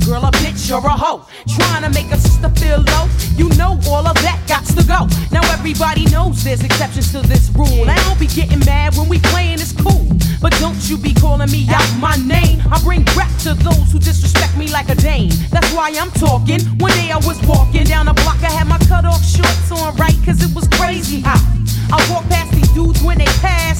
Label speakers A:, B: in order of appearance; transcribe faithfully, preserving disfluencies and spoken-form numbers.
A: girl, a bitch, you're a hoe. Trying to make a sister feel low, you know all of that gots to go. Now everybody knows there's exceptions to this rule. I don't be getting mad when we playing, it's cool. But don't you be calling me out my name. I bring rap to those who disrespect me like a dame. That's why I'm talking. One day I was walking down the block, I had my cut off shorts on right, cause it was crazy hot. I walk past these dudes when they pass,